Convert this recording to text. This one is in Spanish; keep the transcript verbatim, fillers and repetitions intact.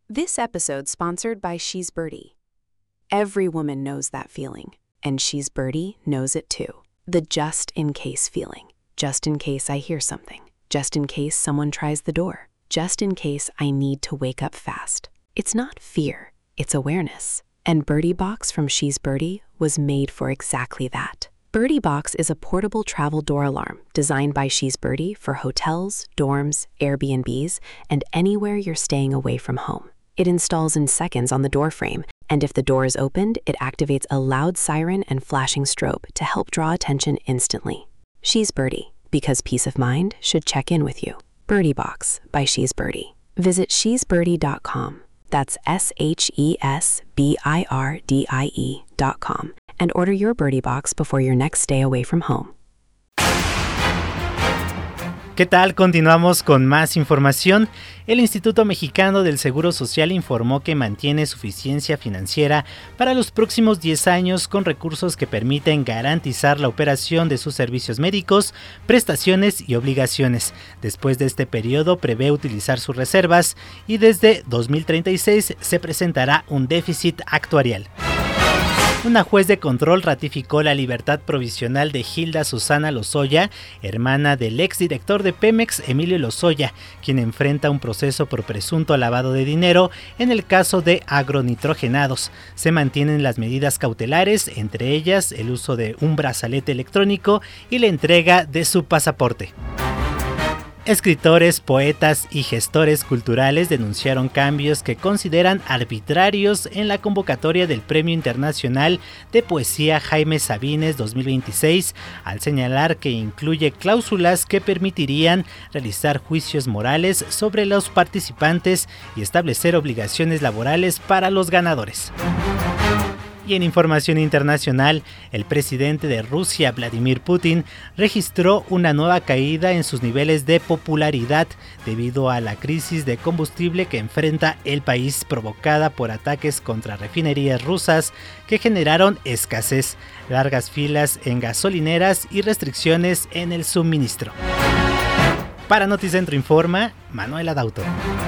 This episode sponsored by She's Birdie. Every woman knows that feeling, and She's Birdie knows it too. The just-in-case feeling. Just in case I hear something. Just in case someone tries the door. Just in case I need to wake up fast. It's not fear, it's awareness. And Birdie Box from She's Birdie was made for exactly that. Birdie Box is a portable travel door alarm designed by She's Birdie for hotels, dorms, Airbnbs, and anywhere you're staying away from home. It installs in seconds on the door frame, and if the door is opened, it activates a loud siren and flashing strobe to help draw attention instantly. She's Birdie, because peace of mind should check in with you. Birdie Box by She's Birdie. Visit she's birdie dot com. That's S H E S B I R D I E dot com. And order your Birdie Box before your next stay away from home. ¿Qué tal? Continuamos con más información. El Instituto Mexicano del Seguro Social informó que mantiene suficiencia financiera para los próximos diez años con recursos que permiten garantizar la operación de sus servicios médicos, prestaciones y obligaciones. Después de este periodo prevé utilizar sus reservas y desde dos mil treinta y seis se presentará un déficit actuarial. Una juez de control ratificó la libertad provisional de Hilda Susana Lozoya, hermana del exdirector de Pemex, Emilio Lozoya, quien enfrenta un proceso por presunto lavado de dinero en el caso de agronitrogenados. Se mantienen las medidas cautelares, entre ellas el uso de un brazalete electrónico y la entrega de su pasaporte. Escritores, poetas y gestores culturales denunciaron cambios que consideran arbitrarios en la convocatoria del Premio Internacional de Poesía Jaime Sabines dos mil veintiséis, al señalar que incluye cláusulas que permitirían realizar juicios morales sobre los participantes y establecer obligaciones laborales para los ganadores. Y en información internacional, el presidente de Rusia, Vladimir Putin, registró una nueva caída en sus niveles de popularidad debido a la crisis de combustible que enfrenta el país provocada por ataques contra refinerías rusas que generaron escasez, largas filas en gasolineras y restricciones en el suministro. Para Noticentro Informa, Manuel Adauto.